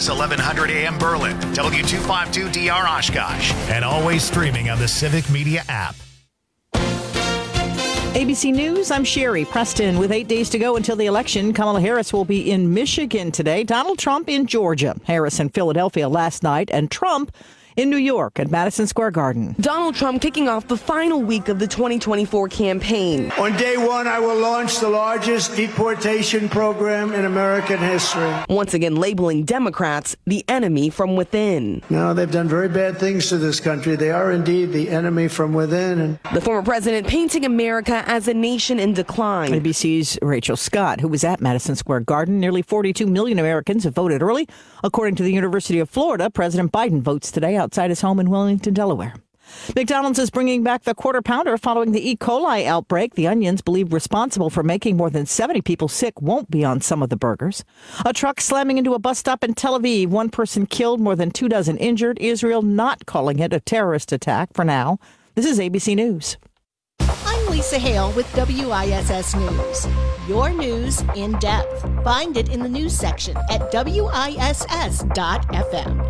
KFOX 1100 AM Berlin, W252DR Oshkosh, and always streaming on the Civic Media app. ABC News, I'm Sherry Preston. With 8 days to go until the election, Kamala Harris will be in Michigan today, Donald Trump in Georgia, Harris in Philadelphia last night, and Trump in New York at Madison Square Garden. Donald Trump kicking off the final week of the 2024 campaign. On day one, I will launch the largest deportation program in American history. Once again labeling Democrats the enemy from within. No, they've done very bad things to this country. They are indeed the enemy from within. The former president painting America as a nation in decline. ABC's Rachel Scott, who was at Madison Square Garden. Nearly 42 million Americans have voted early. According to the University of Florida, President Biden votes today outside his home in Wellington, Delaware. McDonald's is bringing back the Quarter Pounder following the E. coli outbreak. The onions believed responsible for making more than 70 people sick won't be on some of the burgers. A truck slamming into a bus stop in Tel Aviv. One person killed, more than 24 injured. Israel not calling it a terrorist attack for now. This is ABC News. I'm Lisa Hale with WISS News. Your news in depth. Find it in the news section at WISS.FM.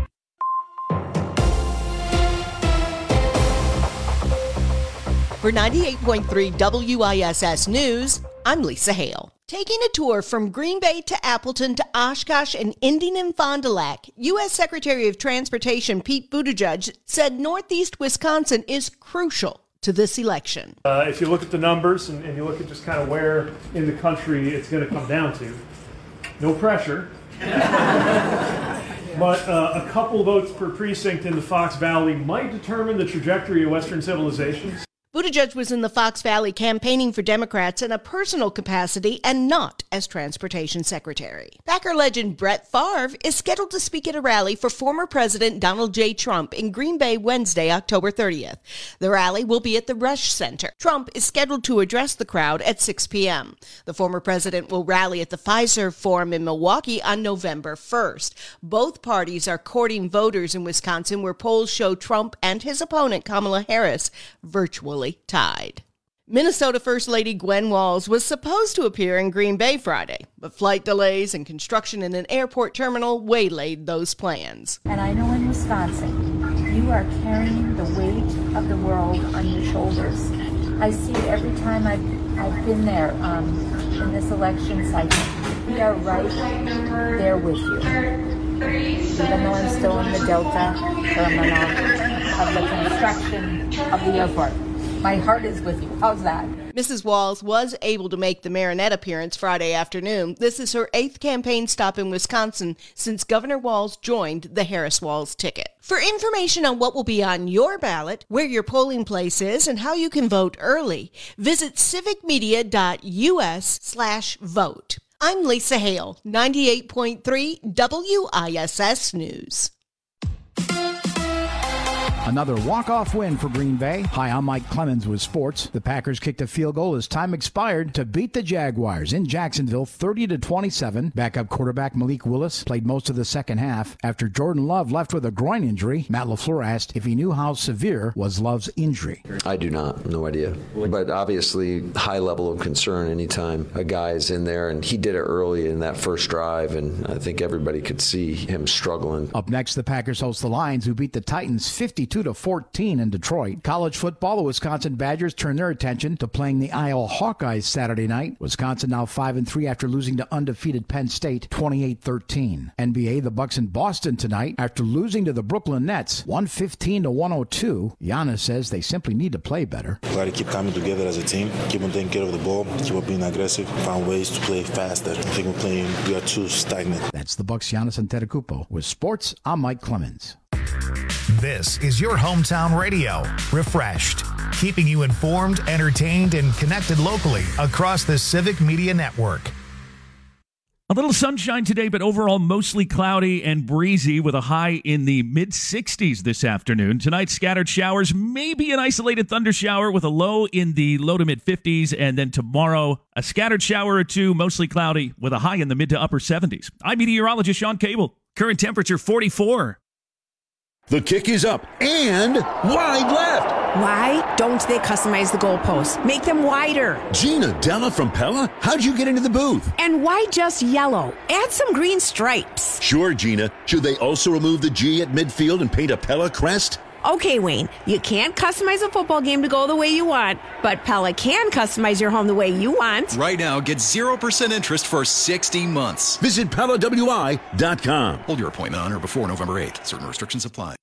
For 98.3 WISS News, I'm Lisa Hale. Taking a tour from Green Bay to Appleton to Oshkosh and ending in Fond du Lac, U.S. Secretary of Transportation Pete Buttigieg said Northeast Wisconsin is crucial to this election. If you look at the numbers and you look at just kind of where in the country it's going to come down to, no pressure, but a couple votes per precinct in the Fox Valley might determine the trajectory of Western civilization. Buttigieg was in the Fox Valley campaigning for Democrats in a personal capacity and not as transportation secretary. Packer legend Brett Favre is scheduled to speak at a rally for former President Donald J. Trump in Green Bay Wednesday, October 30th. The rally will be at the Rush Center. Trump is scheduled to address the crowd at 6 p.m. The former president will rally at the Pfizer Forum in Milwaukee on November 1st. Both parties are courting voters in Wisconsin, where polls show Trump and his opponent Kamala Harris virtually tied. Minnesota First Lady Gwen Walz was supposed to appear in Green Bay Friday, but flight delays and construction in an airport terminal waylaid those plans. And I know in Wisconsin, you are carrying the weight of the world on your shoulders. I see it every time I've been there in this election cycle. We are right there with you. Even though I'm still in the Delta terminal of the construction of the airport. My heart is with you. How's that? Mrs. Walz was able to make the Marinette appearance Friday afternoon. This is her 8th campaign stop in Wisconsin since Governor Walz joined the Harris-Walz ticket. For information on what will be on your ballot, where your polling place is, and how you can vote early, visit civicmedia.us/vote. I'm Lisa Hale, 98.3 WISS News. Another walk-off win for Green Bay. Hi, I'm Mike Clemens with sports. The Packers kicked a field goal as time expired to beat the Jaguars in Jacksonville 30-27. Backup quarterback Malik Willis played most of the second half. After Jordan Love left with a groin injury, Matt LaFleur asked if he knew how severe was Love's injury. I do not. No idea. But obviously, high level of concern anytime a guy is in there, and he did it early in that first drive, and I think everybody could see him struggling. Up next, the Packers host the Lions, who beat the Titans 52-14 in Detroit. College football, the Wisconsin Badgers turn their attention to playing the Iowa Hawkeyes Saturday night. Wisconsin now 5-3 after losing to undefeated Penn State 28-13. NBA, the Bucks in Boston tonight after losing to the Brooklyn Nets 115-102. Giannis says they simply need to play better. We got to keep coming together as a team, keep on taking care of the ball, keep on being aggressive, find ways to play faster. I think we are too stagnant. That's the Bucks' Giannis Antetokounmpo. With sports, I'm Mike Clemens. This is your hometown radio, Refreshed, keeping you informed, entertained, and connected locally across the Civic Media Network. A little sunshine today, but overall mostly cloudy and breezy with a high in the mid-60s this afternoon. Tonight, scattered showers, maybe an isolated thunder shower with a low in the low to mid-50s. And then tomorrow, a scattered shower or two, mostly cloudy with a high in the mid to upper 70s. I'm meteorologist Sean Cable. Current temperature 44. The kick is up and wide left. Why don't they customize the goalposts? Make them wider. Gina Della from Pella? How'd you get into the booth? And why just yellow? Add some green stripes. Sure, Gina. Should they also remove the G at midfield and paint a Pella crest? Okay, Wayne, you can't customize a football game to go the way you want, but Pella can customize your home the way you want. Right now, get 0% interest for 60 months. Visit PellaWI.com. Hold your appointment on or before November 8th. Certain restrictions apply.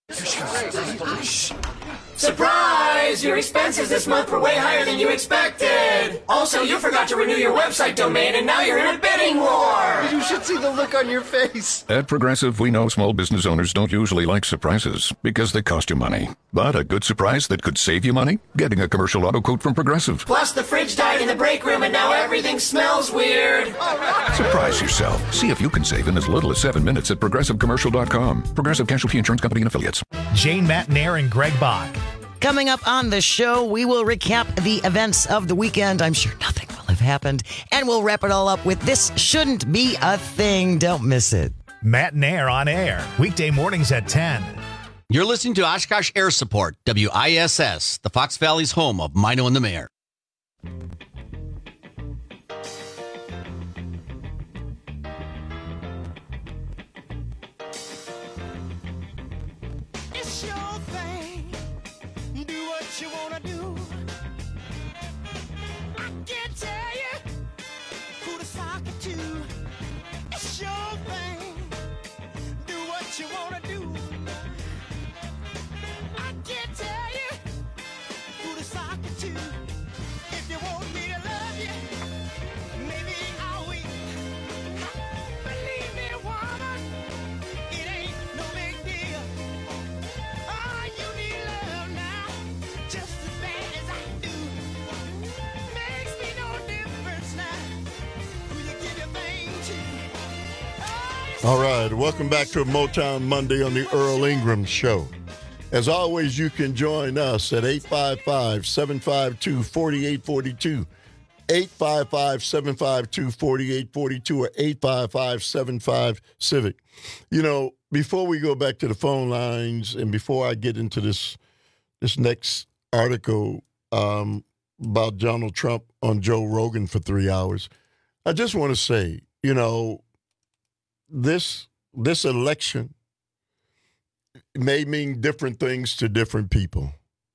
Surprise! Your expenses this month were way higher than you expected. Also, you forgot to renew your website domain, and now you're in a bidding war. You should see the look on your face. At Progressive, we know small business owners don't usually like surprises because they cost you money. But a good surprise that could save you money? Getting a commercial auto quote from Progressive. Plus, the fridge died in the break room, and now everything smells weird. Surprise yourself. See if you can save in as little as 7 minutes at ProgressiveCommercial.com. Progressive Casualty Insurance Company and Affiliates. Jane Matnair and Greg Bach. Coming up on the show, we will recap the events of the weekend. I'm sure nothing will have happened. And we'll wrap it all up with This Shouldn't Be a Thing. Don't miss it. Matnair on air, weekday mornings at 10. You're listening to Oshkosh Air Support, WISS, the Fox Valley's home of Mino and the Mayor. It's your thing. Do what you want to do. I can't tell you who to sock it to. It's your thing. Do what you want to do. I can't tell you who to sock it to. If you want me to love you, maybe I'll wait. Believe me, woman, it ain't no big deal. Oh, you need love now, just as bad as I do. Makes me no difference now who you give your thing to. All right, welcome back to a Motown Monday on the Earl Ingram Show. As always, you can join us at 855-752-4842, 855-752-4842, or 855-75-CIVIC. You know, before we go back to the phone lines and before I get into this next article about Donald Trump on Joe Rogan for 3 hours, I just want to say, you know, this election may mean different things to different people.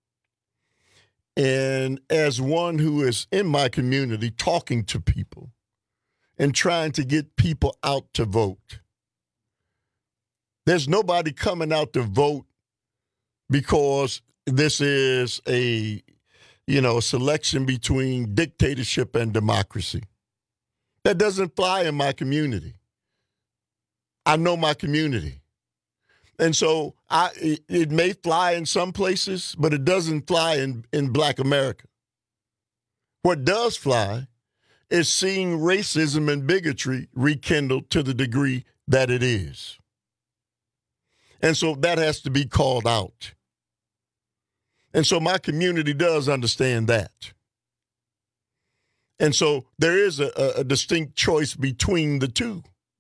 And as one who is in my community talking to people and trying to get people out to vote, there's nobody coming out to vote because this is a selection between dictatorship and democracy. That doesn't fly in my community. I know my community. And so it may fly in some places, but it doesn't fly in Black America. What does fly is seeing racism and bigotry rekindled to the degree that it is. And so that has to be called out. And so my community does understand that. And so there is a distinct choice between the two.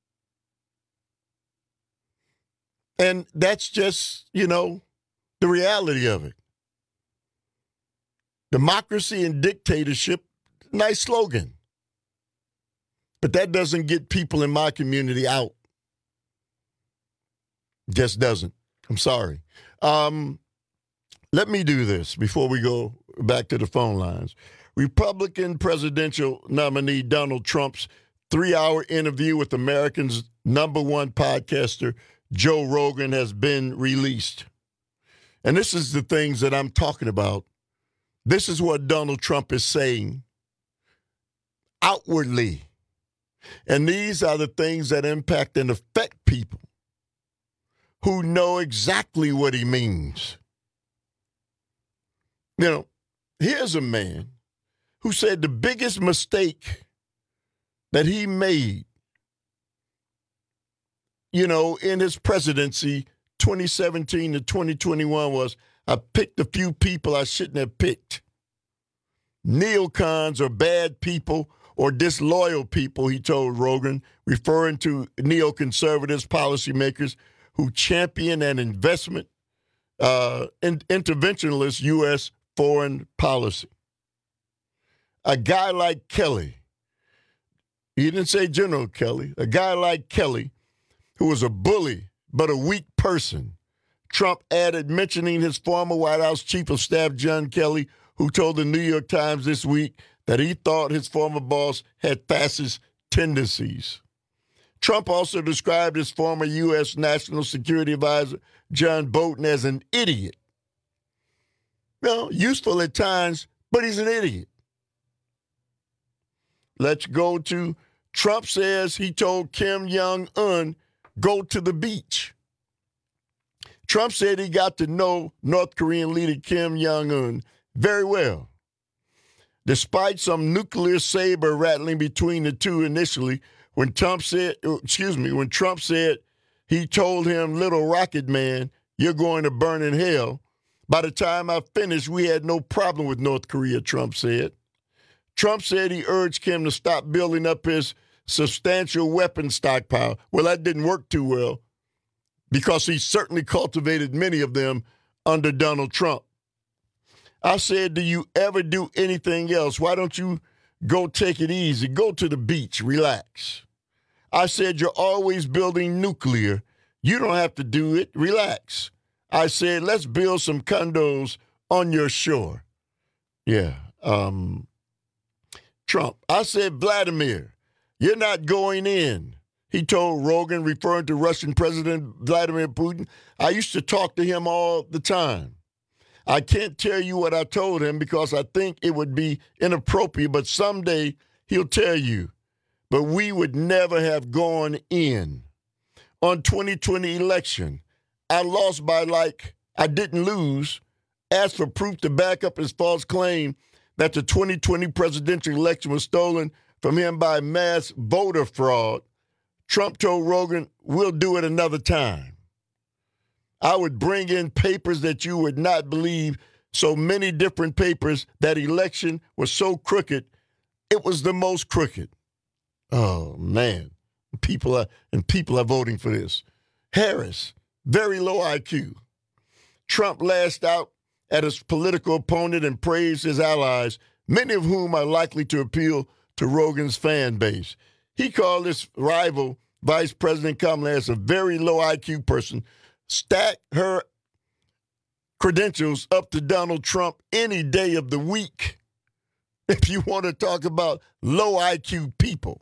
And that's just, the reality of it. Democracy and dictatorship, nice slogan. But that doesn't get people in my community out. Just doesn't. I'm sorry. Let me do this before we go back to the phone lines. Republican presidential nominee Donald Trump's 3-hour interview with America's #1 podcaster, Joe Rogan, has been released. And this is the things that I'm talking about. This is what Donald Trump is saying outwardly. And these are the things that impact and affect people who know exactly what he means. Here's a man who said the biggest mistake that he made in his presidency, 2017 to 2021, was I picked a few people I shouldn't have picked. Neocons are bad people or disloyal people, he told Rogan, referring to neoconservatives, policymakers who champion an investment, interventionist U.S. foreign policy. A guy like Kelly, he didn't say General Kelly, a guy like Kelly, who was a bully but a weak person. Trump added, mentioning his former White House Chief of Staff, John Kelly, who told the New York Times this week that he thought his former boss had fascist tendencies. Trump also described his former U.S. National Security Advisor, John Bolton, as an idiot. Well, useful at times, but he's an idiot. Let's go to Trump says he told Kim Jong-un, go to the beach. Trump said he got to know North Korean leader Kim Jong-un very well. Despite some nuclear saber rattling between the two initially, when Trump said he told him, little rocket man, you're going to burn in hell. By the time I finished, we had no problem with North Korea, Trump said. Trump said he urged Kim to stop building up his substantial weapon stockpile. Well, that didn't work too well because he certainly cultivated many of them under Donald Trump. I said, do you ever do anything else? Why don't you go take it easy? Go to the beach, relax. I said, you're always building nuclear. You don't have to do it. Relax. I said, let's build some condos on your shore. Yeah. Trump. I said, Vladimir, you're not going in. He told Rogan, referring to Russian President Vladimir Putin, I used to talk to him all the time. I can't tell you what I told him because I think it would be inappropriate, but someday he'll tell you. But we would never have gone in. On 2020 election, I lost by I didn't lose, asked for proof to back up his false claim that the 2020 presidential election was stolen from him by mass voter fraud. Trump told Rogan, we'll do it another time. I would bring in papers that you would not believe, so many different papers. That election was so crooked, it was the most crooked. Oh, man. People are voting for this. Harris, very low IQ. Trump lashed out at his political opponent and praised his allies, many of whom are likely to appeal to Rogan's fan base. He called his rival, Vice President Kamala Harris, a very low IQ person, stacked her credentials up to Donald Trump any day of the week. If you want to talk about low IQ people,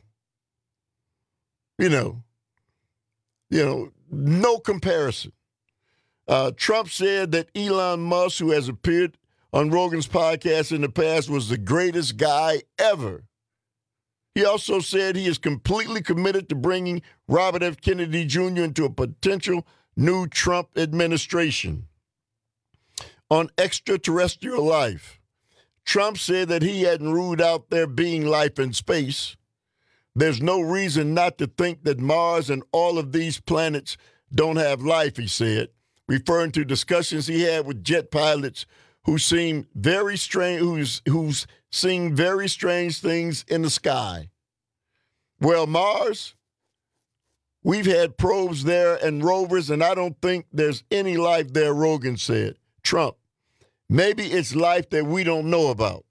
no comparison. Trump said that Elon Musk, who has appeared on Rogan's podcast in the past, was the greatest guy ever. He also said he is completely committed to bringing Robert F. Kennedy Jr. into a potential new Trump administration. On extraterrestrial life, Trump said that he hadn't ruled out there being life in space. There's no reason not to think that Mars and all of these planets don't have life, he said, referring to discussions he had with jet pilots who seem very strange, who's seen very strange things in the sky. Well, Mars, we've had probes there and rovers, and I don't think there's any life there, Rogan said. Trump, maybe it's life that we don't know about,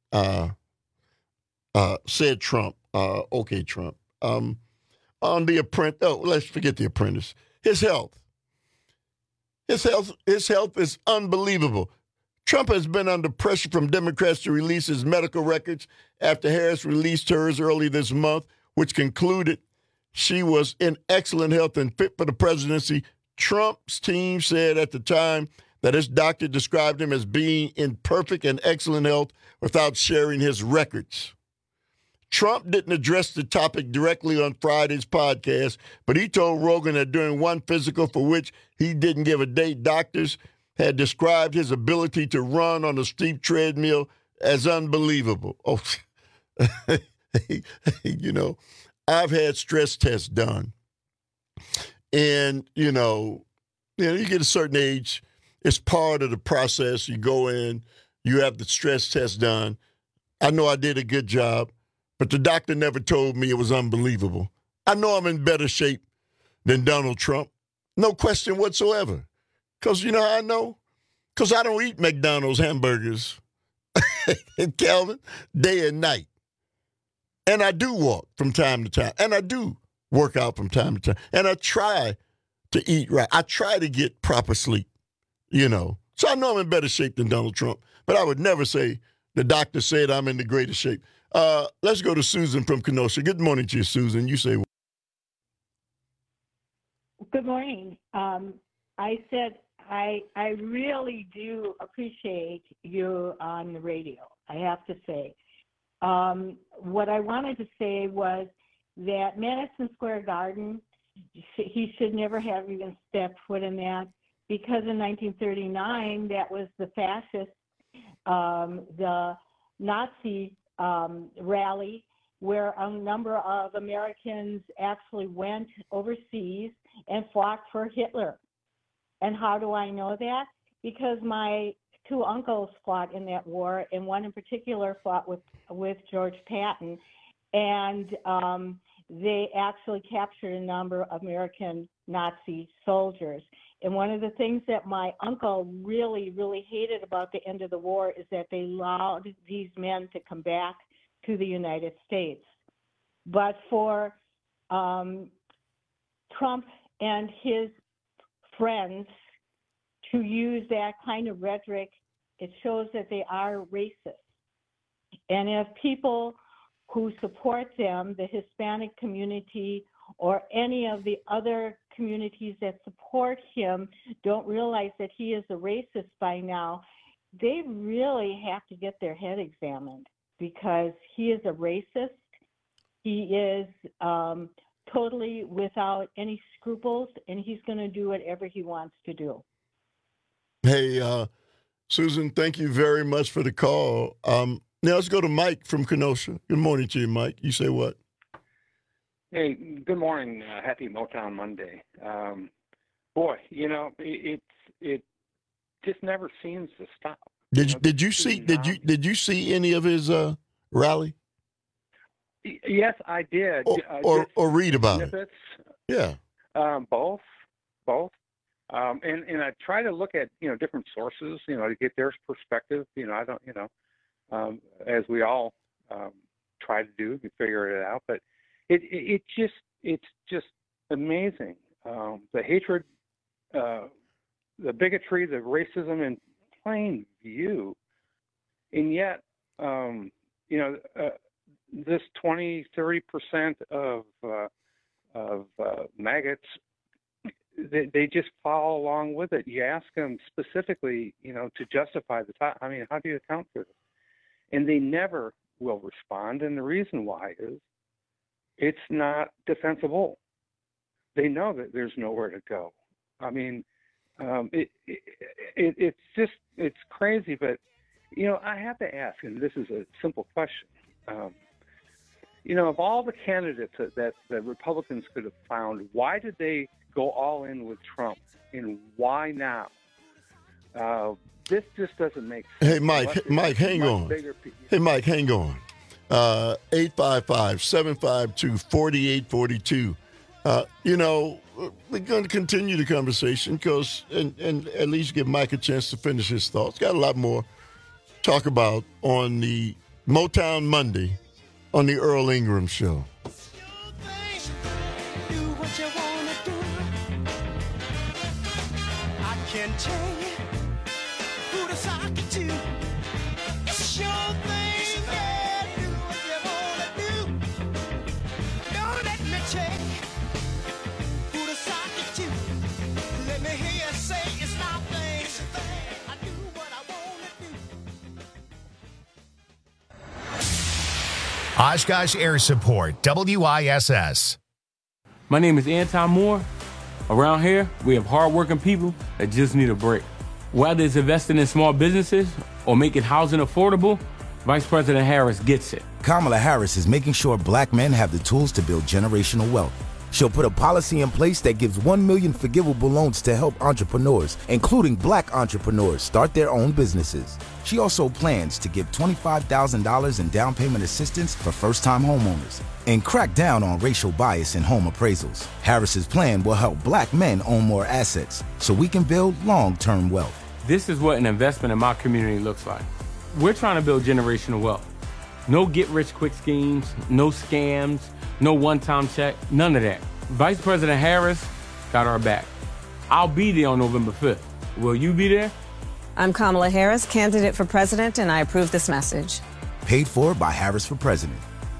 said Trump. Okay, Trump. On The Apprentice, let's forget The Apprentice. His health is unbelievable. Trump has been under pressure from Democrats to release his medical records after Harris released hers early this month, which concluded she was in excellent health and fit for the presidency. Trump's team said at the time that his doctor described him as being in perfect and excellent health without sharing his records. Trump didn't address the topic directly on Friday's podcast, but he told Rogan that during one physical for which he didn't give a date, doctors had described his ability to run on a steep treadmill as unbelievable. Oh, I've had stress tests done. And, you get a certain age, it's part of the process. You go in, you have the stress test done. I know I did a good job. But the doctor never told me it was unbelievable. I know I'm in better shape than Donald Trump. No question whatsoever. Because you know how I know? Because I don't eat McDonald's hamburgers, Calvin, day and night. And I do walk from time to time. And I do work out from time to time. And I try to eat right. I try to get proper sleep, you know. So I know I'm in better shape than Donald Trump. But I would never say the doctor said I'm in the greatest shape. Let's go to Susan from Kenosha. Good morning to you, Susan. You say what? Good morning. I said I really do appreciate you on the radio, I have to say. What I wanted to say was that Madison Square Garden, he should never have even stepped foot in that, because in 1939, that was the fascist, the Nazi rally, where a number of Americans actually went overseas and fought for Hitler. And how do I know that? Because my two uncles fought in that war, and one in particular fought with George Patton, and they actually captured a number of American Nazi soldiers. And one of the things that my uncle really, really hated about the end of the war is that they allowed these men to come back to the United States. But for Trump and his friends to use that kind of rhetoric, it shows that they are racist. And if people who support them, the Hispanic community or any of the other communities that support him, don't realize that he is a racist by now, they really have to get their head examined, because he is a racist. He is totally without any scruples, and he's going to do whatever he wants to do. Hey, Susan, thank you very much for the call. Now let's go to Mike from Kenosha. Good morning to you, Mike. You say what? Hey, good morning. Happy Motown Monday. Boy, you know, it just never seems to stop. Did you see any of his rally? Yes, I did. Or read about snippets. It? Yeah. Both. And I try to look at, different sources, to get their perspective. I don't, as we all try to do, we figure it out. But it's just amazing. The hatred, the bigotry, the racism in plain view. And yet, this 20-30% of maggots, they just follow along with it. You ask them specifically, to justify the top. I mean, how do you account for this? And they never will respond. And the reason why is it's not defensible. They know that there's nowhere to go. I mean, it's crazy. But, I have to ask, and this is a simple question. Of all the candidates that the Republicans could have found, why did they go all in with Trump, and why now? This just doesn't make sense. Hey, Mike, hang on. Hey, Mike, hang on. 855-752-4842. We're going to continue the conversation and at least give Mike a chance to finish his thoughts. Got a lot more to talk about on the Motown Monday on the Earl Ingram Show. Oshkosh Air Support, WISS. My name is Anton Moore. Around here, we have hardworking people that just need a break. Whether it's investing in small businesses or making housing affordable, Vice President Harris gets it. Kamala Harris is making sure black men have the tools to build generational wealth. She'll put a policy in place that gives 1 million forgivable loans to help entrepreneurs, including black entrepreneurs, start their own businesses. She also plans to give $25,000 in down payment assistance for first-time homeowners and crack down on racial bias in home appraisals. Harris's plan will help black men own more assets so we can build long-term wealth. This is what an investment in my community looks like. We're trying to build generational wealth. No get-rich-quick schemes, no scams, no one-time check, none of that. Vice President Harris got our back. I'll be there on November 5th. Will you be there? I'm Kamala Harris, candidate for president, and I approve this message. Paid for by Harris for President.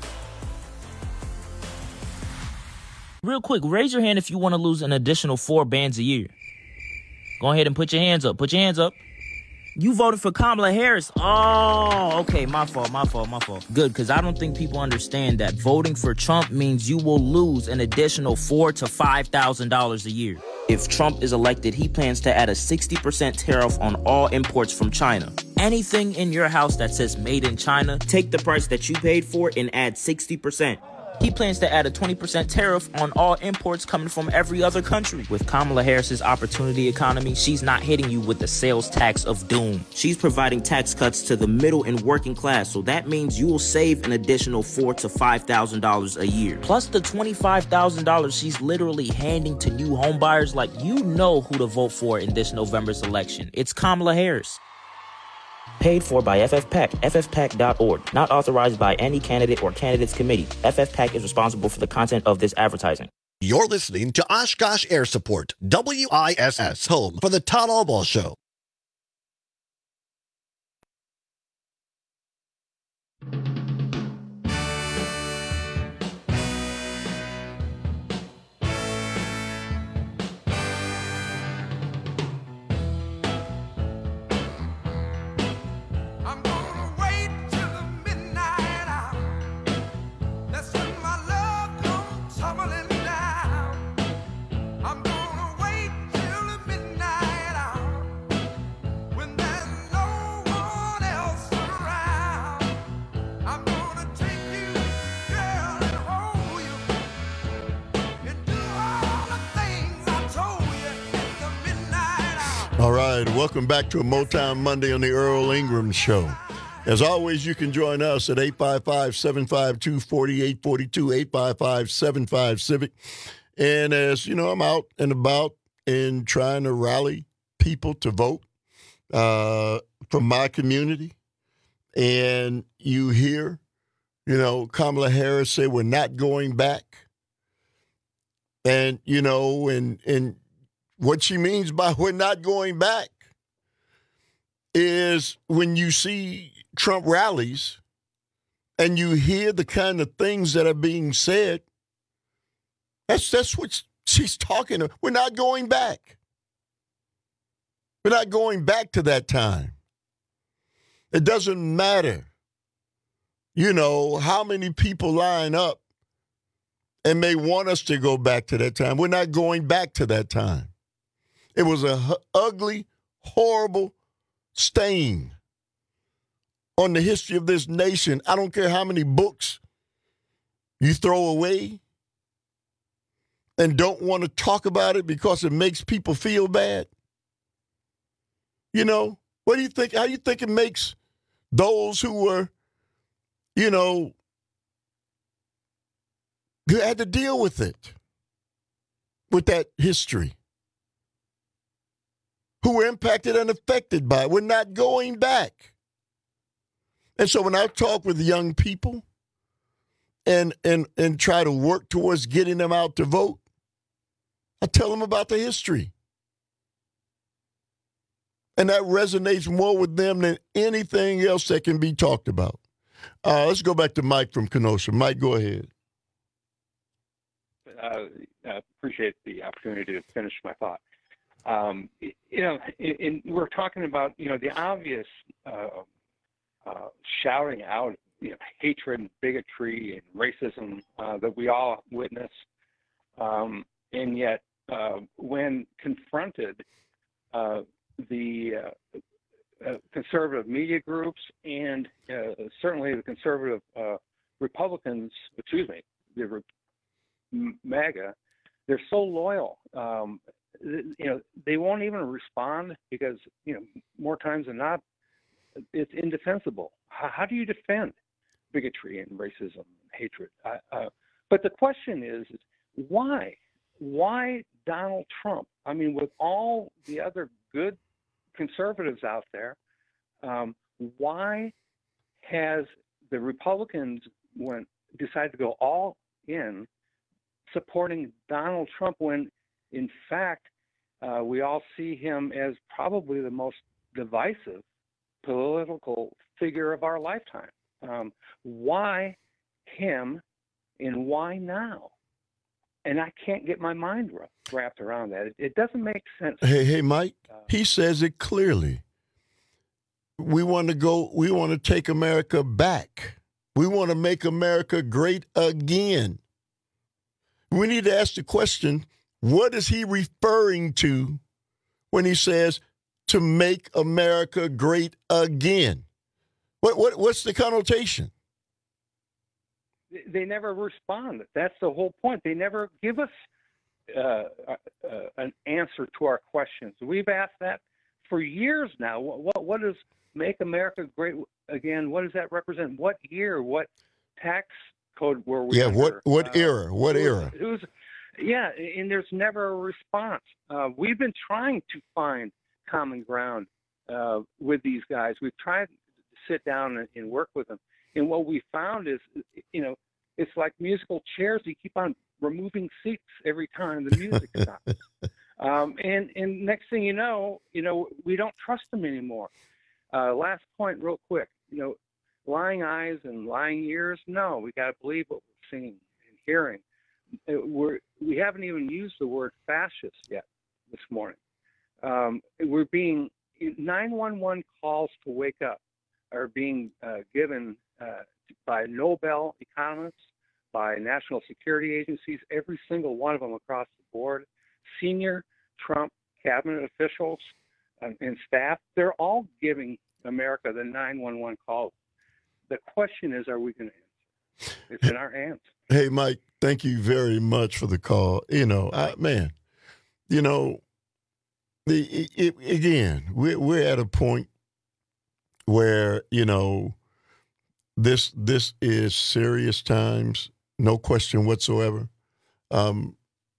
Real quick, raise your hand if you want to lose an additional 4 bands a year. Go ahead and put your hands up. Put your hands up. You voted for Kamala Harris. Oh, okay. My fault. Good, because I don't think people understand that voting for Trump means you will lose an additional $4,000 to $5,000 a year. If Trump is elected, he plans to add a 60% tariff on all imports from China. Anything in your house that says made in China, take the price that you paid for and add 60%. He plans to add a 20% tariff on all imports coming from every other country. With Kamala Harris's opportunity economy, she's not hitting you with the sales tax of doom. She's providing tax cuts to the middle and working class, so that means you will save an additional $4,000 to $5,000 a year. Plus the $25,000 she's literally handing to new homebuyers. Like, you know who to vote for in this November's election. It's Kamala Harris. Paid for by FFPAC, ffpac.org. Not authorized by any candidate or candidates committee. FFPAC is responsible for the content of this advertising. You're listening to Oshkosh Air Support, WISS, home for the Todd Albaugh Show. All right, welcome back to a Motown Monday on the Earl Ingram Show. As always, you can join us at 855-752-4842, 855-75-CIVIC. And as you know, I'm out and about and trying to rally people to vote from my community. And you hear, Kamala Harris say we're not going back. And, and what she means by we're not going back is when you see Trump rallies and you hear the kind of things that are being said, that's what she's talking about. We're not going back. We're not going back to that time. It doesn't matter, how many people line up and may want us to go back to that time. We're not going back to that time. It was an ugly, horrible stain on the history of this nation. I don't care how many books you throw away and don't want to talk about it because it makes people feel bad. What do you think? How do you think it makes those who were, who had to deal with it, with that history? Who were impacted and affected by it. We're not going back. And so when I talk with young people and try to work towards getting them out to vote, I tell them about the history. And that resonates more with them than anything else that can be talked about. Let's go back to Mike from Kenosha. Mike, go ahead. I appreciate the opportunity to finish my thought. We're talking about, the obvious shouting out, hatred and bigotry and racism that we all witness. And yet, when confronted, the conservative media groups and certainly the conservative Republicans, the MAGA, they're so loyal. They won't even respond because, more times than not, it's indefensible. How do you defend bigotry and racism and hatred? But the question is why? Why Donald Trump? I mean, with all the other good conservatives out there, why has the Republicans decided to go all in supporting Donald Trump when, in fact, we all see him as probably the most divisive political figure of our lifetime? Why him and why now? And I can't get my mind wrapped around that. It doesn't make sense. Hey, Mike, he says it clearly. We want to take America back. We want to make America great again. We need to ask the question, what is he referring to when he says to make America great again? What's the connotation? They never respond. That's the whole point. They never give us an answer to our questions. We've asked that for years now. What does make America great again? What does that represent? What year? What tax code were we under? What era? What era? And there's never a response. We've been trying to find common ground with these guys. We've tried to sit down and work with them. And what we found is, it's like musical chairs. You keep on removing seats every time the music stops. And next thing you know, we don't trust them anymore. Last point real quick, lying eyes and lying ears. No, we got to believe what we're seeing and hearing. We haven't even used the word fascist yet this morning. We're being 911 calls to wake up are being given by Nobel economists, by national security agencies, every single one of them across the board, senior Trump cabinet officials and staff. They're all giving America the 911 calls. The question is, are we going to answer? It's in our hands. Hey, Mike, thank you very much for the call. Again, we're at a point where, this is serious times, no question whatsoever. And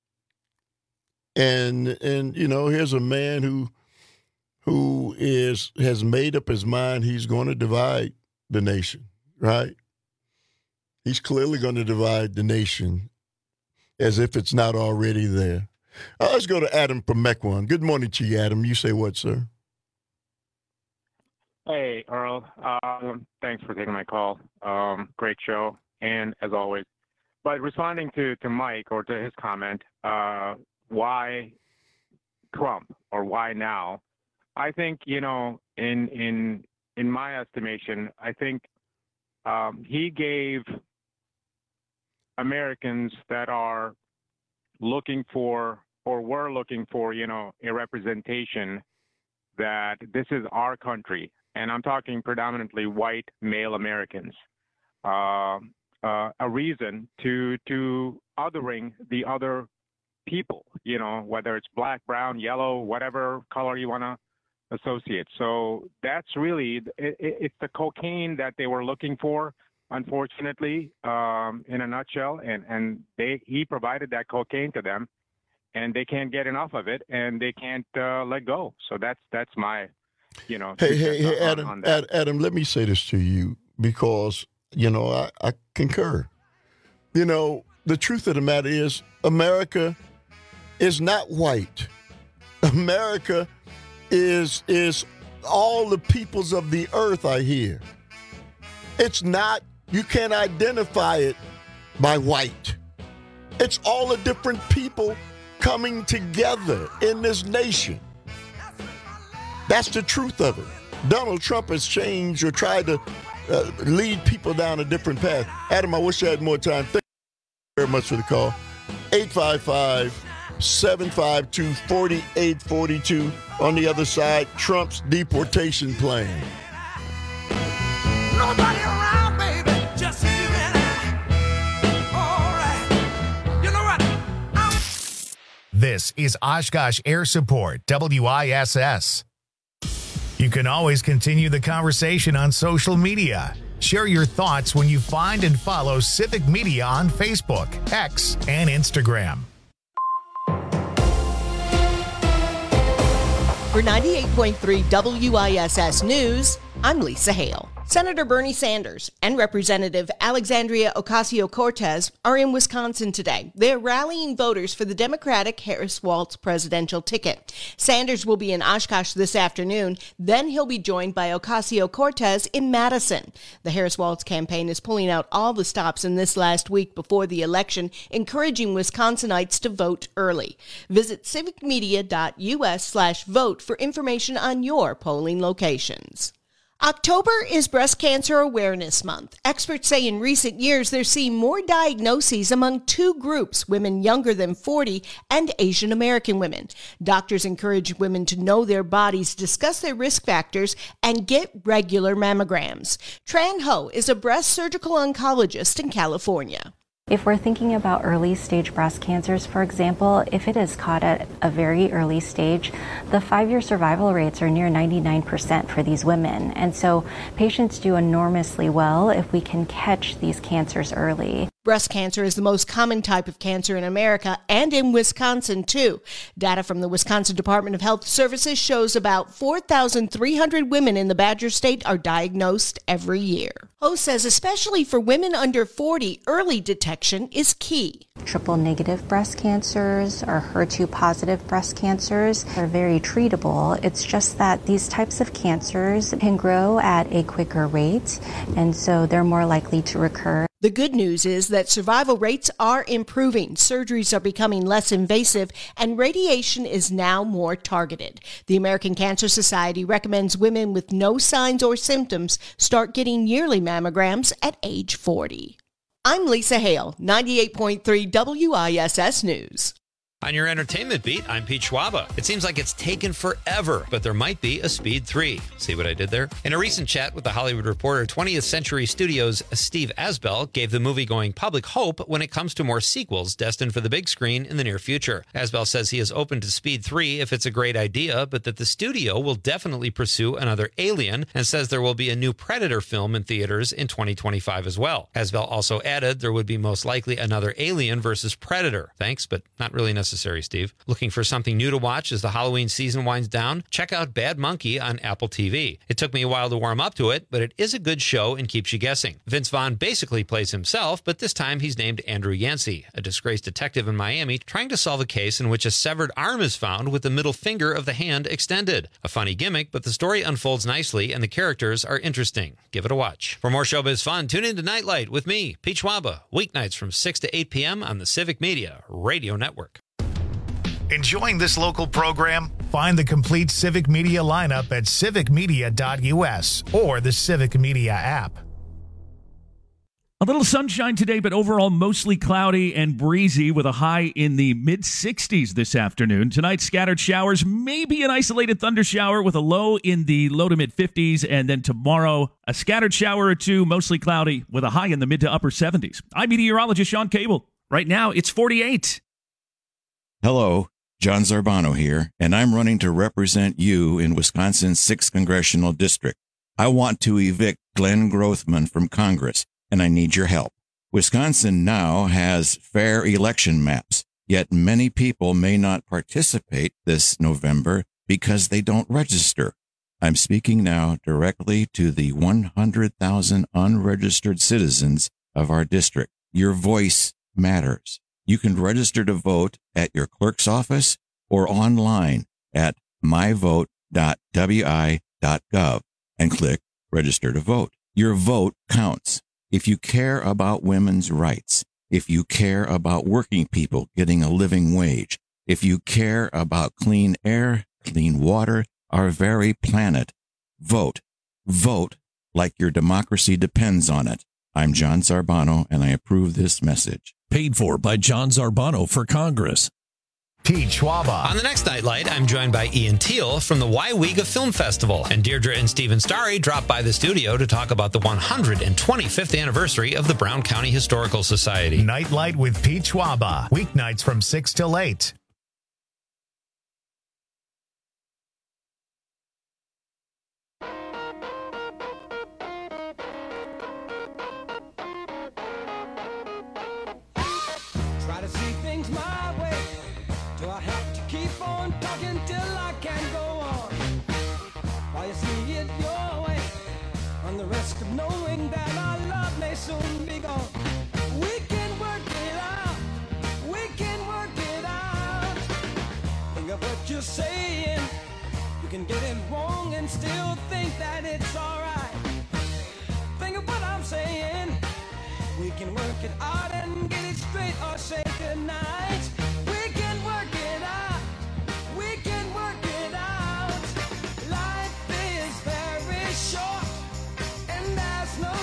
here's a man who has made up his mind he's going to divide the nation, right? He's clearly going to divide the nation as if it's not already there. Let's go to Adam from Mequon. Good morning to you, Adam. You say what, sir? Hey, Earl. Thanks for taking my call. Great show, and as always. But responding to Mike or to his comment, why Trump or why now? I think in my estimation, I think he gave Americans that are looking for or were looking for a representation that this is our country. And I'm talking predominantly white male Americans, a reason to othering the other people, whether it's black, brown, yellow, whatever color you want to associate. So that's really, it's the cocaine that they were looking for, unfortunately, in a nutshell. And he provided that cocaine to them, and they can't get enough of it, and they can't let go. So that's my... Hey, Adam, Adam, let me say this to you because, I concur. The truth of the matter is America is not white. America is all the peoples of the earth, I hear. It's not, you can't identify it by white. It's all the different people coming together in this nation. That's the truth of it. Donald Trump has changed or tried to lead people down a different path. Adam, I wish I had more time. Thank you very much for the call. 855-752-4842. On the other side, Trump's deportation plan. Nobody around, baby, just you and I. All right. You know what? This is Oshkosh Air Support, WISS. You can always continue the conversation on social media. Share your thoughts when you find and follow Civic Media on Facebook, X, and Instagram. For 98.3 WISS News, I'm Lisa Hale. Senator Bernie Sanders and Representative Alexandria Ocasio-Cortez are in Wisconsin today. They're rallying voters for the Democratic Harris-Walz presidential ticket. Sanders will be in Oshkosh this afternoon. Then he'll be joined by Ocasio-Cortez in Madison. The Harris-Walz campaign is pulling out all the stops in this last week before the election, encouraging Wisconsinites to vote early. Visit civicmedia.us/vote for information on your polling locations. October is Breast Cancer Awareness Month. Experts say in recent years they're seeing more diagnoses among two groups, women younger than 40 and Asian American women. Doctors encourage women to know their bodies, discuss their risk factors, and get regular mammograms. Tran Ho is a breast surgical oncologist in California. If we're thinking about early stage breast cancers, for example, if it is caught at a very early stage, the 5-year survival rates are near 99% for these women. And so patients do enormously well if we can catch these cancers early. Breast cancer is the most common type of cancer in America and in Wisconsin, too. Data from the Wisconsin Department of Health Services shows about 4,300 women in the Badger State are diagnosed every year. Ho says especially for women under 40, early detection is key. Triple-negative breast cancers or HER2-positive breast cancers are very treatable. It's just that these types of cancers can grow at a quicker rate, and so they're more likely to recur. The good news is that survival rates are improving, surgeries are becoming less invasive, and radiation is now more targeted. The American Cancer Society recommends women with no signs or symptoms start getting yearly mammograms at age 40. I'm Lisa Hale, 98.3 WISS News. On your entertainment beat, I'm Pete Schwaba. It seems like it's taken forever, but there might be a Speed 3. See what I did there? In a recent chat with The Hollywood Reporter, 20th Century Studios' Steve Asbell gave the movie-going public hope when it comes to more sequels destined for the big screen in the near future. Asbell says he is open to Speed 3 if it's a great idea, but that the studio will definitely pursue another Alien, and says there will be a new Predator film in theaters in 2025 as well. Asbell also added there would be most likely another Alien versus Predator. Thanks, but not really necessary, Steve. Looking for something new to watch as the Halloween season winds down? Check out Bad Monkey on Apple TV. It took me a while to warm up to it, but it is a good show and keeps you guessing. Vince Vaughn basically plays himself, but this time he's named Andrew Yancey, a disgraced detective in Miami trying to solve a case in which a severed arm is found with the middle finger of the hand extended. A funny gimmick, but the story unfolds nicely and the characters are interesting. Give it a watch. For more showbiz fun, tune in to Nightlight with me, Pete Schwaba, weeknights from 6 to 8 p.m. on the Civic Media Radio Network. Enjoying this local program? Find the complete Civic Media lineup at civicmedia.us or the Civic Media app. A little sunshine today, but overall mostly cloudy and breezy with a high in the mid-60s this afternoon. Tonight, scattered showers, maybe an isolated thunder shower with a low in the low to mid-50s. And then tomorrow, a scattered shower or two, mostly cloudy with a high in the mid to upper 70s. I'm meteorologist Sean Cable. Right now, it's 48. Hello, John Zarbano here, and I'm running to represent you in Wisconsin's 6th Congressional District. I want to evict Glenn Grothman from Congress, and I need your help. Wisconsin now has fair election maps, yet many people may not participate this November because they don't register. I'm speaking now directly to the 100,000 unregistered citizens of our district. Your voice matters. You can register to vote at your clerk's office or online at myvote.wi.gov and click Register to Vote. Your vote counts. If you care about women's rights, if you care about working people getting a living wage, if you care about clean air, clean water, our very planet, vote. Vote like your democracy depends on it. I'm John Zarbano, and I approve this message. Paid for by John Zarbano for Congress. Pete Schwaba. On the next Nightlight, I'm joined by Ian Teal from the Waiwiga Film Festival. And Deirdre and Stephen Starry dropped by the studio to talk about the 125th anniversary of the Brown County Historical Society. Nightlight with Pete Schwaba. Weeknights from 6 till 8. Things my way. Do I have to keep on talking till I can go on? Just saying, you can get it wrong and still think that it's alright. Think of what I'm saying. We can work it out and get it straight or say goodnight. We can work it out. We can work it out. Life is very short and there's no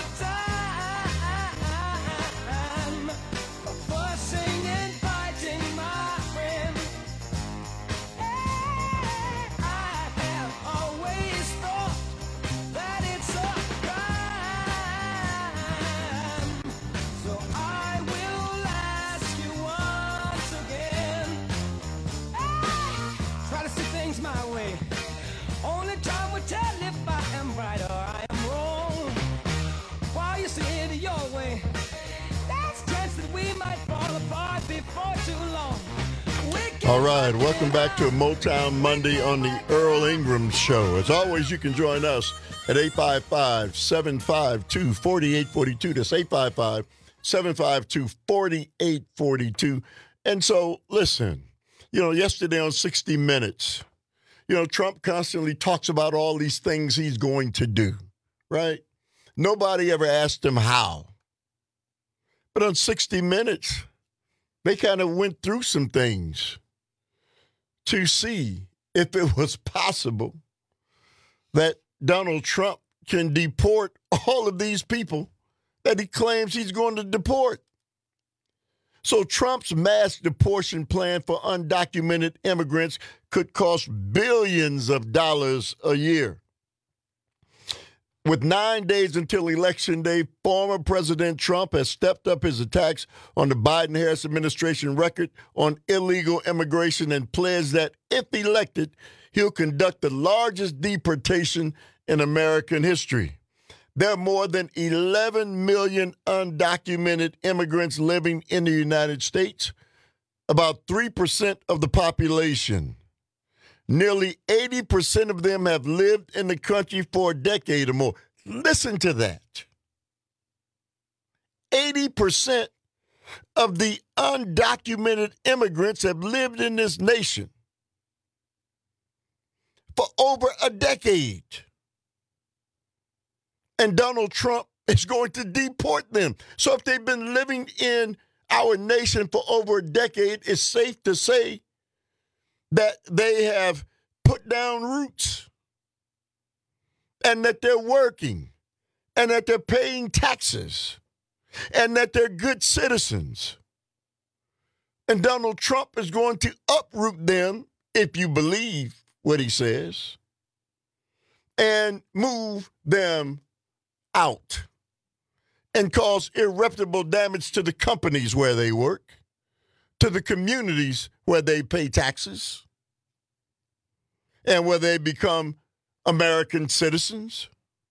time for fussing and fighting, my friend. I have always thought that it's a crime. So I will ask you once again. Try to see things my way. Only time will tell if I am right or I am wrong. While you see it your way, there's a chance that we might fall apart before too long. All right, welcome back to a Motown Monday on the Earl Ingram Show. As always, you can join us at 855-752-4842. That's 855-752-4842. And so, listen, yesterday on 60 Minutes, Trump constantly talks about all these things he's going to do, right? Nobody ever asked him how. But on 60 Minutes, they kind of went through some things to see if it was possible that Donald Trump can deport all of these people that he claims he's going to deport. So Trump's mass deportation plan for undocumented immigrants could cost billions of dollars a year. With 9 days until Election Day, former President Trump has stepped up his attacks on the Biden-Harris administration record on illegal immigration and pledged that if elected, he'll conduct the largest deportation in American history. There are more than 11 million undocumented immigrants living in the United States, about 3% of the population. Nearly 80% of them have lived in the country for a decade or more. Listen to that. 80% of the undocumented immigrants have lived in this nation for over a decade. And Donald Trump is going to deport them. So if they've been living in our nation for over a decade, it's safe to say that they have put down roots and that they're working and that they're paying taxes and that they're good citizens. And Donald Trump is going to uproot them, if you believe what he says, and move them out and cause irreparable damage to the companies where they work, to the communities where they pay taxes, and where they become American citizens,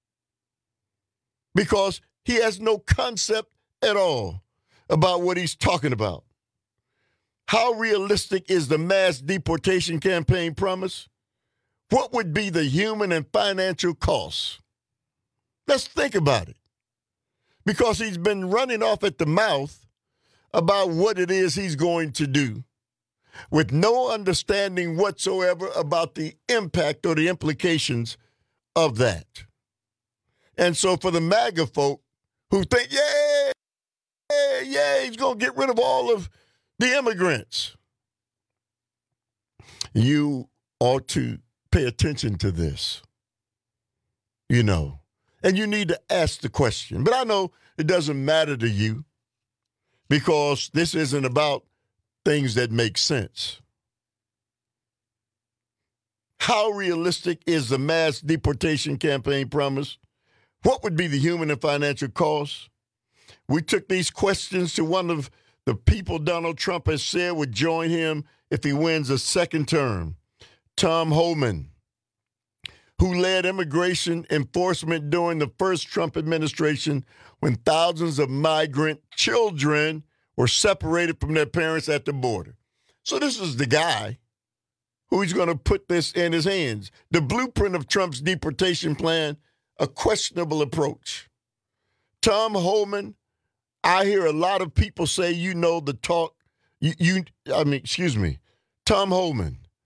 because he has no concept at all about what he's talking about. How realistic is the mass deportation campaign promise? What would be the human and financial costs? Let's think about it. Because he's been running off at the mouth about what it is he's going to do, with no understanding whatsoever about the impact or the implications of that. And so for the MAGA folk who think, yeah, he's going to get rid of all of the immigrants, you ought to pay attention to this, and you need to ask the question. But I know it doesn't matter to you, because this isn't about things that make sense. How realistic is the mass deportation campaign promise? What would be the human and financial cost? We took these questions to one of the people Donald Trump has said would join him if he wins a second term, Tom Homan, who led immigration enforcement during the first Trump administration when thousands of migrant children were separated from their parents at the border. So this is the guy who's going to put this in his hands. The blueprint of Trump's deportation plan, a questionable approach. Tom Homan, I hear a lot of people say, the talk. Tom Homan,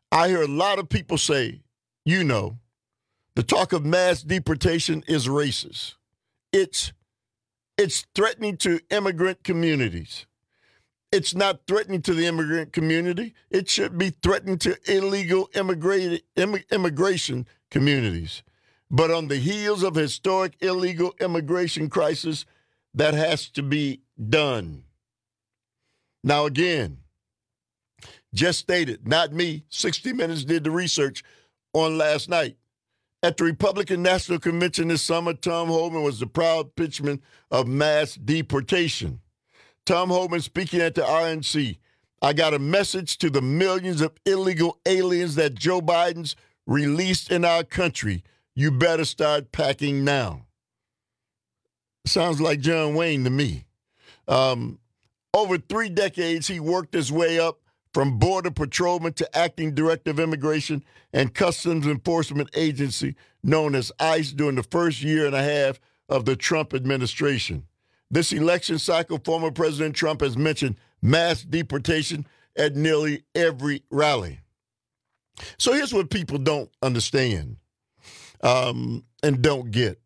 I hear a lot of people say, the talk of mass deportation is racist. It's threatening to immigrant communities. It's not threatening to the immigrant community. It should be threatening to illegal immigration communities. But on the heels of historic illegal immigration crisis, that has to be done. Now, again, just stated, not me, 60 Minutes did the research on last night. At the Republican National Convention this summer, Tom Homan was the proud pitchman of mass deportation. Tom Homan speaking at the RNC, I got a message to the millions of illegal aliens that Joe Biden's released in our country. You better start packing now. Sounds like John Wayne to me. Over 3 decades, he worked his way up from Border Patrolman to Acting Director of Immigration and Customs Enforcement Agency, known as ICE, during the first year and a half of the Trump administration. This election cycle, former President Trump has mentioned mass deportation at nearly every rally. So here's what people don't understand and don't get.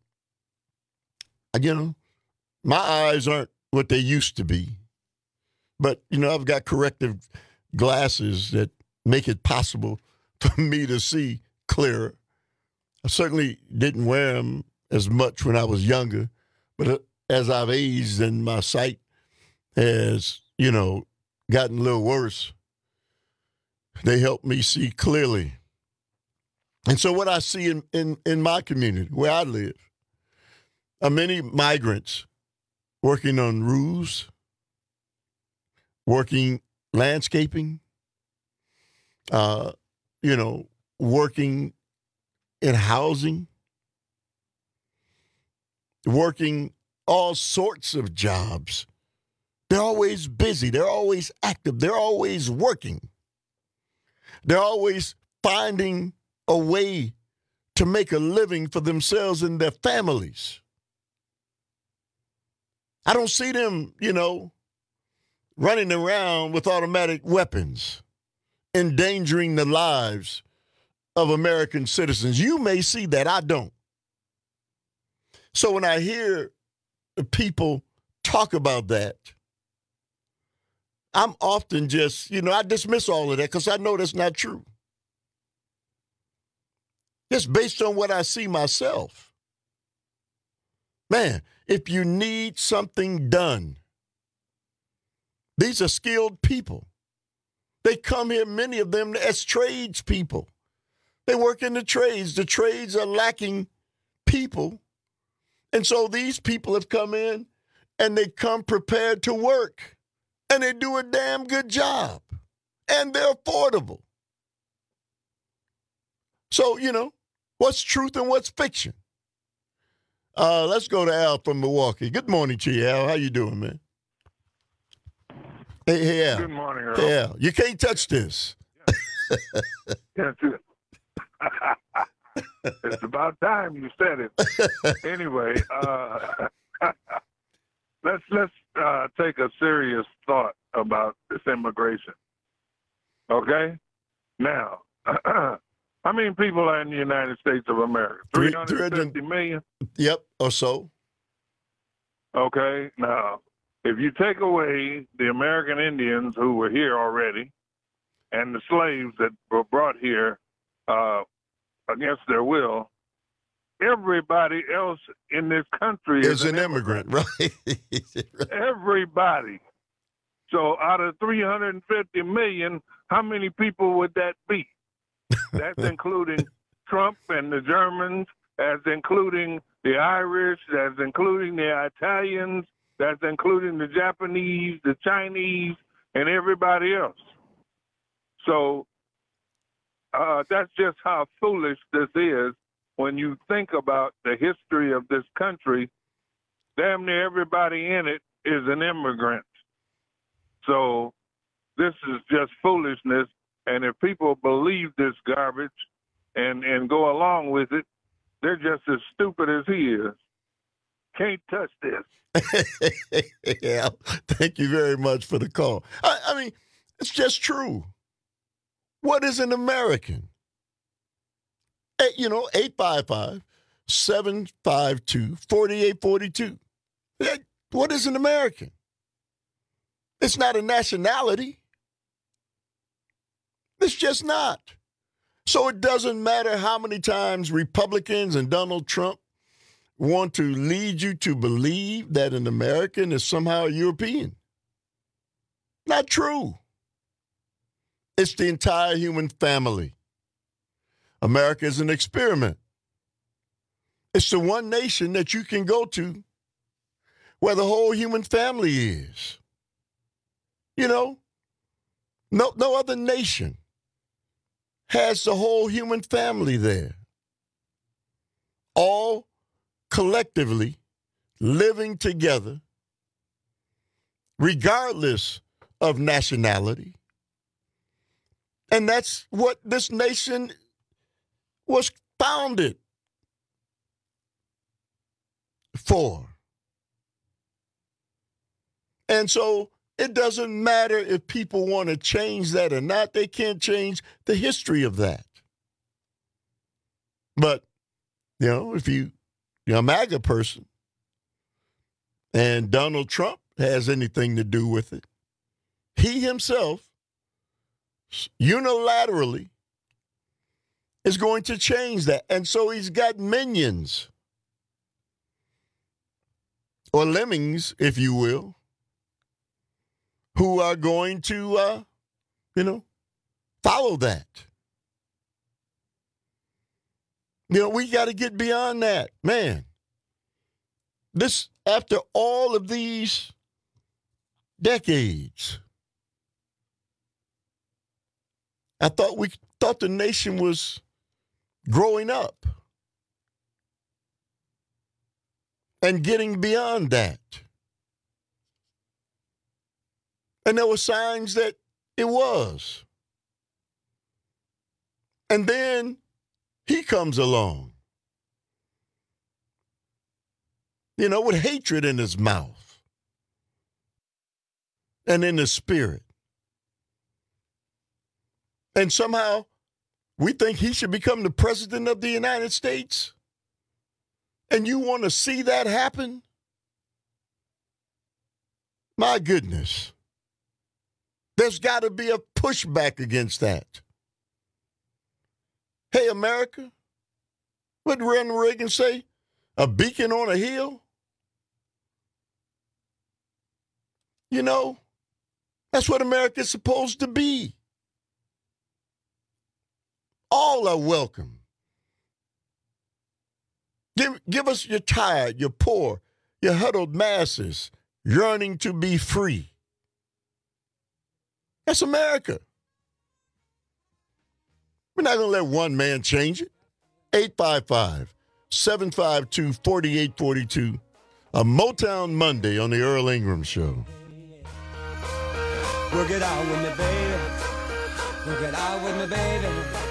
My eyes aren't what they used to be. But, I've got corrective glasses that make it possible for me to see clearer. I certainly didn't wear them as much when I was younger, but as I've aged and my sight has, gotten a little worse, they help me see clearly. And so what I see in my community, where I live, are many migrants working on roofs, working landscaping, working in housing, working all sorts of jobs. They're always busy. They're always active. They're always working. They're always finding a way to make a living for themselves and their families. I don't see them, running around with automatic weapons, endangering the lives of American citizens. You may see that. I don't. So when I hear people talk about that, I'm often just, I dismiss all of that because I know that's not true. Just based on what I see myself. Man, if you need something done, these are skilled people. They come here, many of them, as tradespeople. They work in the trades. The trades are lacking people. And so these people have come in and they come prepared to work. And they do a damn good job. And they're affordable. So, what's truth and what's fiction? Let's go to Al from Milwaukee. Good morning to you, Al. How you doing, man? Hey, Al. Good morning, Earl. Hey, Al. You can't touch this. Yes, it's about time you said it. Anyway, let's take a serious thought about this immigration. Okay? Now, how many people are in the United States of America? 350 million? Yep, or so. Okay, now, if you take away the American Indians who were here already and the slaves that were brought here against their will, everybody else in this country is an immigrant, right? Everybody. So out of 350 million, how many people would that be? That's including Trump and the Germans, that's including the Irish, that's including the Italians, that's including the Japanese, the Chinese, and everybody else. So that's just how foolish this is when you think about the history of this country. Damn near everybody in it is an immigrant. So this is just foolishness. And if people believe this garbage and go along with it, they're just as stupid as he is. Can't touch this. Yeah, thank you very much for the call. I mean, it's just true. What is an American? 855-752-4842. What is an American? It's not a nationality. It's just not. So it doesn't matter how many times Republicans and Donald Trump want to lead you to believe that an American is somehow a European. Not true. It's the entire human family. America is an experiment. It's the one nation that you can go to where the whole human family is. You know, no other nation has the whole human family there. All collectively living together, regardless of nationality. And that's what this nation was founded for. And so it doesn't matter if people want to change that or not. They can't change the history of that. But, you know, if you're a MAGA person and Donald Trump has anything to do with it, he himself unilaterally is going to change that. And so he's got minions, or lemmings, if you will, who are going to, follow that. You know, we got to get beyond that. Man, this, after all of these decades, I thought the nation was growing up and getting beyond that. And there were signs that it was. And then he comes along, you know, with hatred in his mouth and in his spirit. And somehow we think he should become the president of the United States. And you want to see that happen? My goodness. There's got to be a pushback against that. Hey, America, what did Ronald Reagan say? A beacon on a hill? You know, that's what America's supposed to be. All are welcome. Give us your tired, your poor, your huddled masses yearning to be free. That's America. We're not going to let one man change it. 855-752-4842. A Motown Monday on the Earl Ingram Show. Work it out with me, baby. Work it out with me, baby.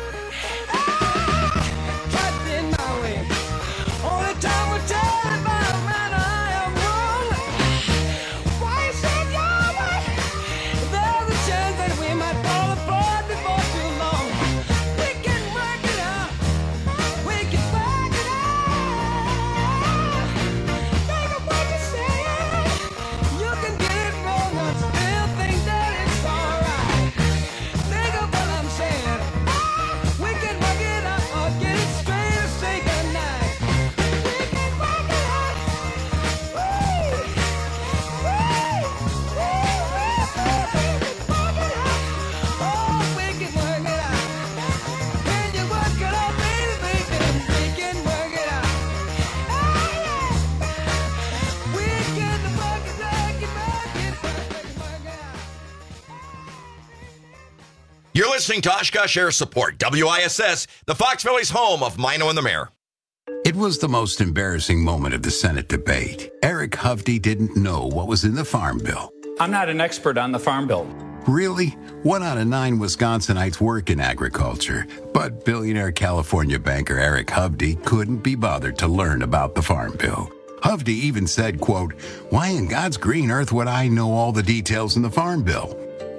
Trapped in my way. Only time will tell if I'm right or I am wrong. Why you said your way? There's a chance that we might fall apart before too long. We can work it out. We can work it out. Think of what you said. You can get it wrong. I still think that it's alright. Think of what I'm saying. We can work it out or get it straight or say goodnight. We can work it out. Oh, we can work it out. When you work it out, baby, we can work it out. We can work it out. You're listening to Oshkosh Air Support, WISS, the Fox Valley's home of Mino and the Mayor. It was the most embarrassing moment of the Senate debate. Eric Hovde didn't know what was in the Farm Bill. I'm not an expert on the Farm Bill. Really? 1 out of 9 Wisconsinites work in agriculture, but billionaire California banker Eric Hovde couldn't be bothered to learn about the Farm Bill. Hovde even said, quote, "Why in God's green earth would I know all the details in the Farm Bill?"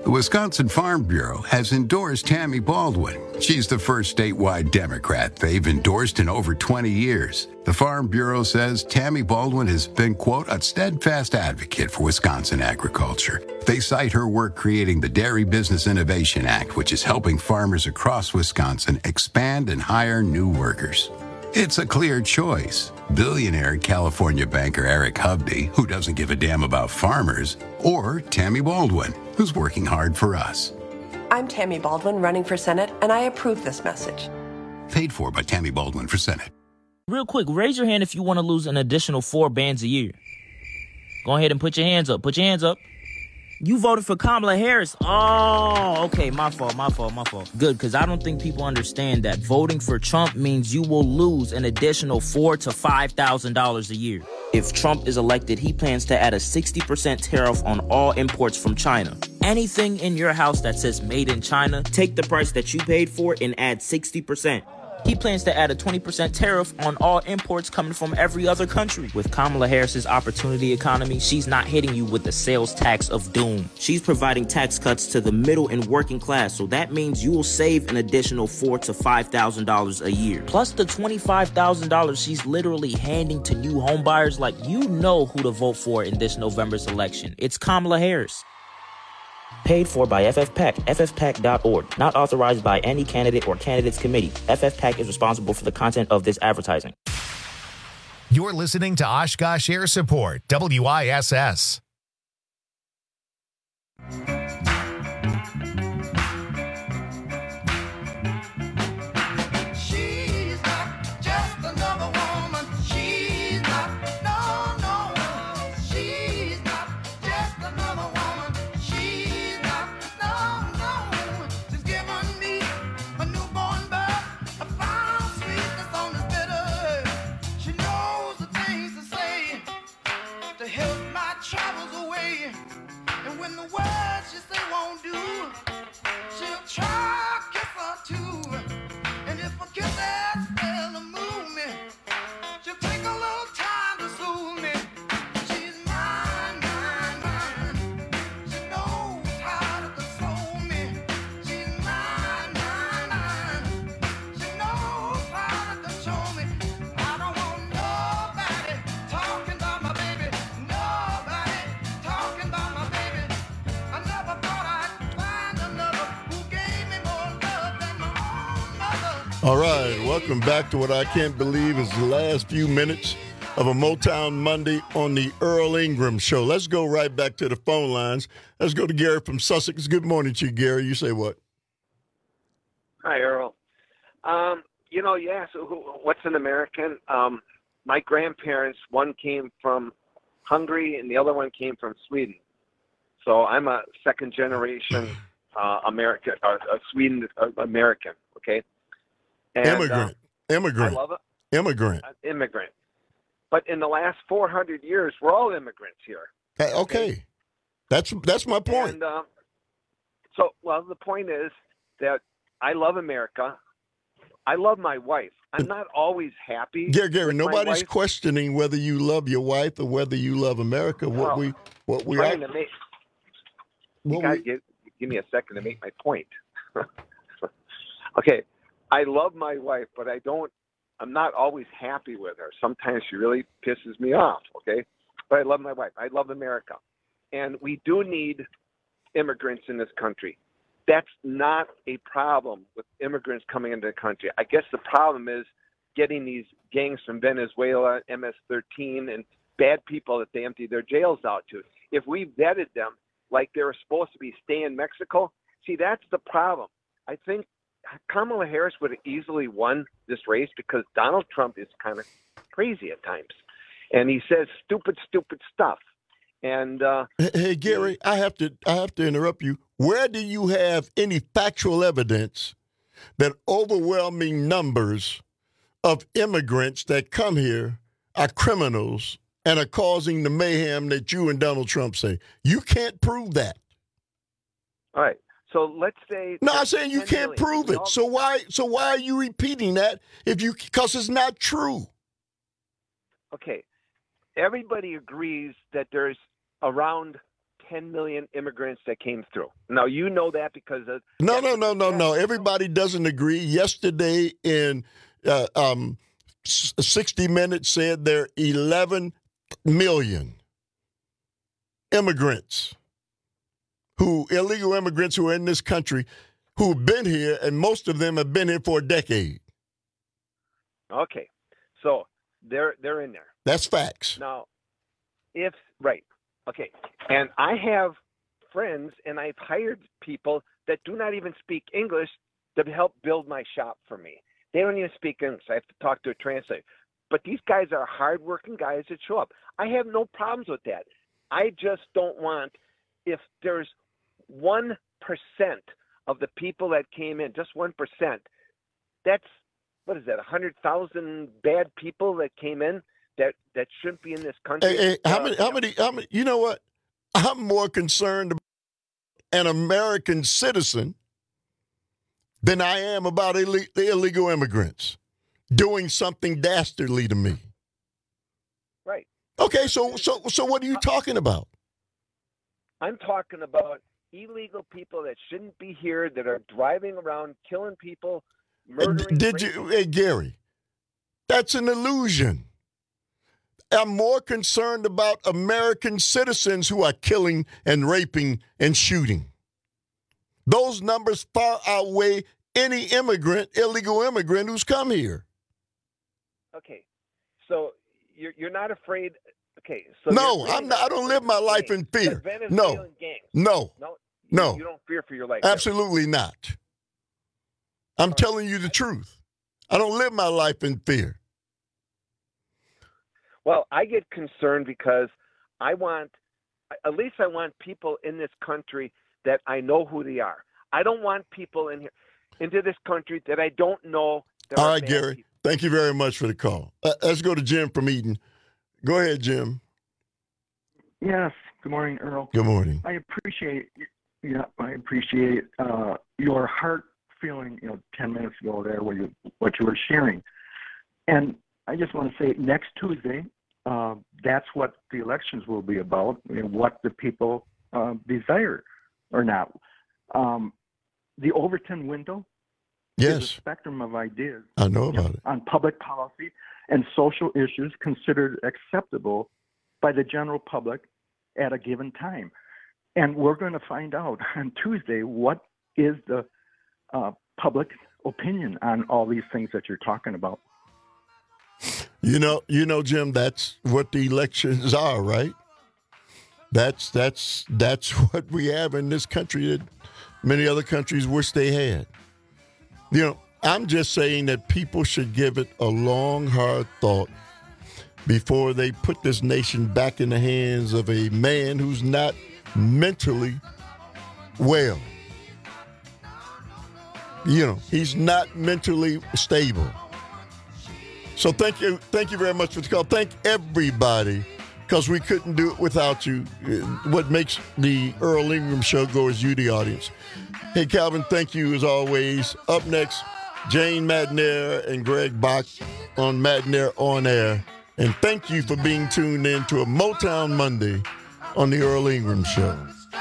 The Wisconsin Farm Bureau has endorsed Tammy Baldwin. She's the first statewide Democrat they've endorsed in over 20 years. The Farm Bureau says Tammy Baldwin has been, quote, a steadfast advocate for Wisconsin agriculture. They cite her work creating the Dairy Business Innovation Act, which is helping farmers across Wisconsin expand and hire new workers. It's a clear choice. Billionaire California banker Eric Hovde, who doesn't give a damn about farmers, or Tammy Baldwin, who's working hard for us. I'm Tammy Baldwin, running for Senate, and I approve this message. Paid for by Tammy Baldwin for Senate. Real quick, raise your hand if you want to lose an additional 4 bands a year. Go ahead and put your hands up. Put your hands up. You voted for Kamala Harris. Oh, okay. My fault. Good, because I don't think people understand that voting for Trump means you will lose an additional $4,000 to $5,000 a year. If Trump is elected, he plans to add a 60% tariff on all imports from China. Anything in your house that says made in China, take the price that you paid for and add 60%. He plans to add a 20% tariff on all imports coming from every other country. With Kamala Harris's opportunity economy, she's not hitting you with the sales tax of doom. She's providing tax cuts to the middle and working class, so that means you will save an additional $4,000 to $5,000 a year. Plus the $25,000 she's literally handing to new homebuyers. Like, you know who to vote for in this November's election. It's Kamala Harris. Paid for by FFPAC, ffpac.org. Not authorized by any candidate or candidates committee. FFPAC is responsible for the content of this advertising. You're listening to Oshkosh Air Support, WISS. She's not just another woman. She's not, no. She's not just another woman. She's not, no. She's given me a newborn birth, a fine sweetness on this bitter. She knows the things to say to help my troubles away. And when the words she say won't do, she'll try a kiss or two. And if a kiss has failed to move me, she'll take a little time to soothe me. She's mine. She knows how to console me. She's mine. She knows how to control me. I don't want nobody talking about my baby. Nobody talking about my baby. I never thought I'd find another who gave me more love than my own mother. All right, welcome back to what I can't believe is the last few minutes of a Motown Monday on the Earl Ingram Show. Let's go right back to the phone lines. Let's go to Gary from Sussex. Good morning to you, Gary. You say what? Hi, Earl. You asked what's an American. My grandparents, one came from Hungary and the other one came from Sweden. So I'm a second generation American, Sweden American. Okay. And, Immigrant. I love it. Immigrant. Immigrant. But in the last 400 years, we're all immigrants here. Okay. That's my point. And, the point is that I love America. I love my wife. I'm not always happy. Gary, nobody's questioning whether you love your wife or whether you love America. Give me a second to make my point. Okay. I love my wife, but I'm not always happy with her. Sometimes she really pisses me off, okay? But I love my wife. I love America. And we do need immigrants in this country. That's not a problem with immigrants coming into the country. I guess the problem is getting these gangs from Venezuela, MS-13, and bad people that they empty their jails out to. If we vetted them like they were supposed to be, stay in Mexico, see, that's the problem. I think Kamala Harris would have easily won this race because Donald Trump is kind of crazy at times. And he says stupid stuff. And hey, Gary, I have to interrupt you. Where do you have any factual evidence that overwhelming numbers of immigrants that come here are criminals and are causing the mayhem that you and Donald Trump say? You can't prove that. All right. So let's say. No, I'm saying you can't prove it. So why are you repeating that because it's not true? Okay. Everybody agrees that there's around 10 million immigrants that came through. Now, you know that because of... No. Everybody doesn't agree. Yesterday in 60 Minutes said there are 11 million immigrants, illegal immigrants who are in this country, who've been here, and most of them have been here for a decade. Okay, so they're in there. That's facts. Now, right. Okay, and I have friends, and I've hired people that do not even speak English to help build my shop for me. They don't even speak English. I have to talk to a translator. But these guys are hardworking guys that show up. I have no problems with that. I just don't want, if there's 1% of the people that came in, just 1%, that's, what is that, 100,000 bad people that came in that shouldn't be in this country? Hey, how many, you know what? I'm more concerned about an American citizen than I am about the illegal immigrants doing something dastardly to me. Right. Okay, so what are you talking about? I'm talking about illegal people that shouldn't be here, that are driving around, killing people, murdering. Hey, Gary, that's an illusion. I'm more concerned about American citizens who are killing and raping and shooting. Those numbers far outweigh any illegal immigrant who's come here. Okay, so you're not afraid. Okay, so no, I'm not. I don't live my life in fear. No. You don't fear for your life. Absolutely not. I'm telling you the truth. I don't live my life in fear. Well, I get concerned because I want people in this country that I know who they are. I don't want people into this country that I don't know. All right, Gary. People. Thank you very much for the call. Let's go to Jim from Eden. Go ahead, Jim. Yes. Good morning, Earl. Good morning. I appreciate your heart feeling, 10 minutes ago there, what you were sharing. And I just want to say next Tuesday, that's what the elections will be about, what the people desire or not. The Overton window is a spectrum of ideas. I know about it. On public policy and social issues considered acceptable by the general public at a given time. And we're going to find out on Tuesday what is the public opinion on all these things that you're talking about. You know, Jim, that's what the elections are, right? That's what we have in this country that many other countries wish they had. I'm just saying that people should give it a long, hard thought before they put this nation back in the hands of a man who's not mentally well. He's not mentally stable. So thank you very much for the call. Thank everybody, because we couldn't do it without you. What makes the Earl Ingram Show go is you, the audience. Hey, Calvin, thank you as always. Up next, Jane Madnair and Greg Bach on Madnair On Air. And thank you for being tuned in to a Motown Monday on the Earl Ingram Show.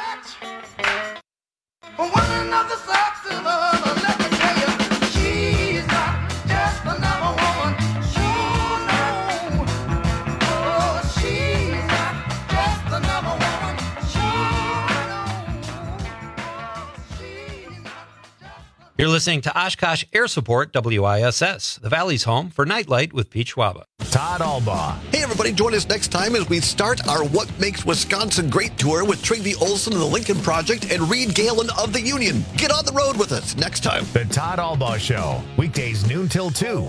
You're listening to Oshkosh Air Support, WISS, the Valley's home for Nightlight with Pete Schwaba. Todd Albaugh. Hey, everybody, join us next time as we start our What Makes Wisconsin Great tour with Trygve Olsen of the Lincoln Project and Reed Galen of the Union. Get on the road with us next time. The Todd Albaugh Show, weekdays noon till 2.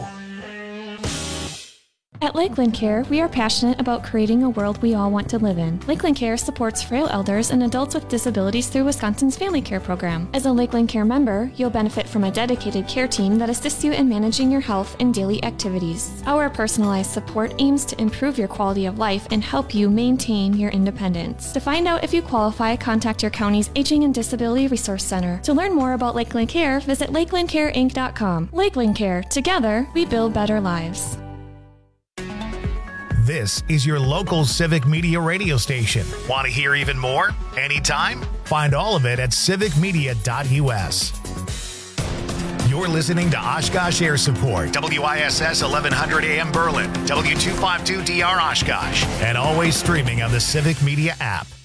At Lakeland Care, we are passionate about creating a world we all want to live in. Lakeland Care supports frail elders and adults with disabilities through Wisconsin's Family Care program. As a Lakeland Care member, you'll benefit from a dedicated care team that assists you in managing your health and daily activities. Our personalized support aims to improve your quality of life and help you maintain your independence. To find out if you qualify, contact your county's Aging and Disability Resource Center. To learn more about Lakeland Care, visit lakelandcareinc.com. Lakeland Care. Together, we build better lives. This is your local Civic Media radio station. Want to hear even more? Anytime? Find all of it at civicmedia.us. You're listening to Oshkosh Air Support, WISS 1100 AM Berlin, W252DR Oshkosh, and always streaming on the Civic Media app.